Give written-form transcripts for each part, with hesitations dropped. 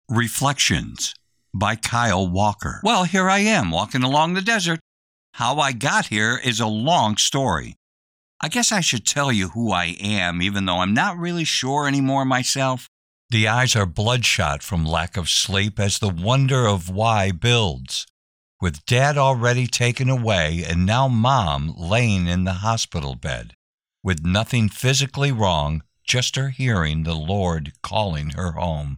Reflections by Kyle Walker. Well, here I am walking along the desert. How I got here is a long story. I guess I should tell you who I am, even though I'm not really sure anymore myself. The eyes are bloodshot from lack of sleep as the wonder of why builds. With Dad already taken away and now Mom laying in the hospital bed, with nothing physically wrong, just her hearing the Lord calling her home.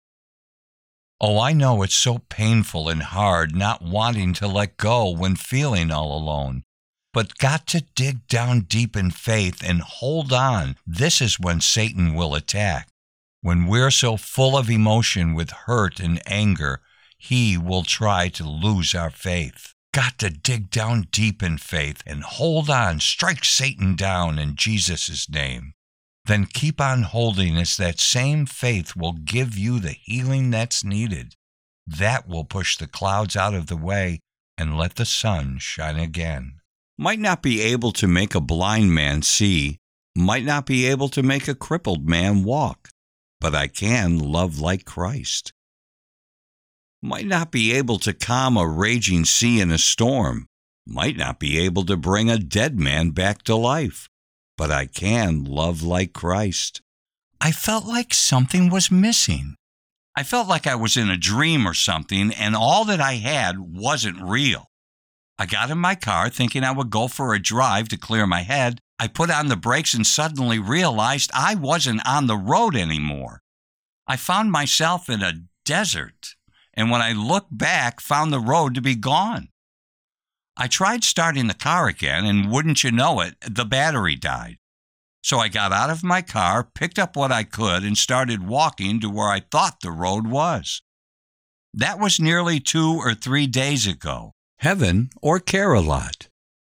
Oh, I know it's so painful and hard not wanting to let go when feeling all alone. But got to dig down deep in faith and hold on. This is when Satan will attack. When we're so full of emotion with hurt and anger, he will try to lose our faith. Got to dig down deep in faith and hold on. Strike Satan down in Jesus' name. Then keep on holding as that same faith will give you the healing that's needed. That will push the clouds out of the way and let the sun shine again. Might not be able to make a blind man see, might not be able to make a crippled man walk, but I can love like Christ. Might not be able to calm a raging sea in a storm, might not be able to bring a dead man back to life, but I can love like Christ. I felt like something was missing. I felt like I was in a dream or something, and all that I had wasn't real. I got in my car thinking I would go for a drive to clear my head. I put on the brakes and suddenly realized I wasn't on the road anymore. I found myself in a desert, and when I looked back, found the road to be gone. I tried starting the car again, and wouldn't you know it, the battery died. So I got out of my car, picked up what I could, and started walking to where I thought the road was. That was nearly 2 or 3 days ago. Heaven or care a lot.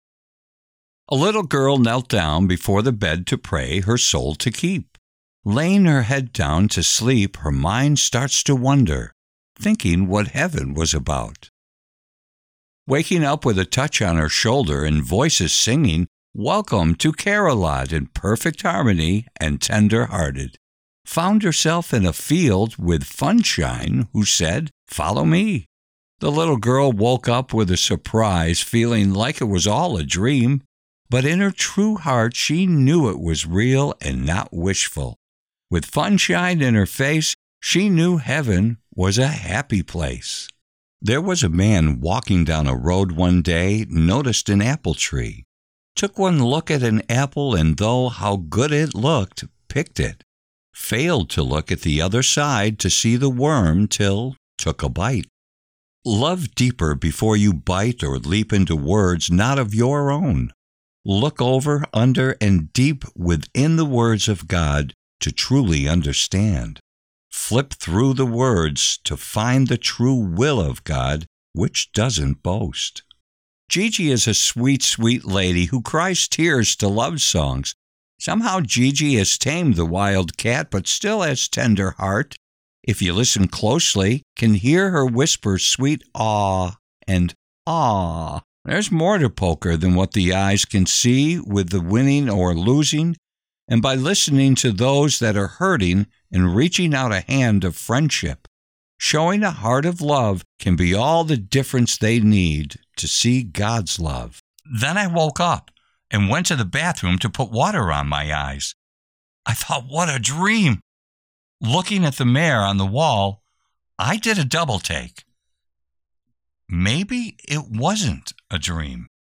A little girl knelt down before the bed to pray her soul to keep. Laying her head down to sleep, her mind starts to wonder, thinking what heaven was about. Waking up with a touch on her shoulder and voices singing, "Welcome to Care-a-Lot" in perfect harmony and tender-hearted. Found herself in a field with Funshine, who said, "Follow me." The little girl woke up with a surprise, feeling like it was all a dream. But in her true heart, she knew it was real and not wishful. With Funshine in her face, she knew heaven was a happy place. There was a man walking down a road one day, noticed an apple tree. Took one look at an apple, and though how good it looked, picked it. Failed to look at the other side to see the worm till took a bite. Love deeper before you bite or leap into words not of your own. Look over, under, and deep within the words of God to truly understand. Flip through the words to find the true will of God, which doesn't boast. Gigi is a sweet, sweet lady who cries tears to love songs. Somehow Gigi has tamed the wild cat, but still has tender heart. If you listen closely, can hear her whisper sweet aw and aw. There's more to poker than what the eyes can see with the winning or losing, and by listening to those that are hurting and reaching out a hand of friendship. Showing a heart of love can be all the difference they need to see God's love. Then I woke up and went to the bathroom to put water on my eyes. I thought, what a dream. Looking at the mirror on the wall, I did a double take. Maybe it wasn't a dream.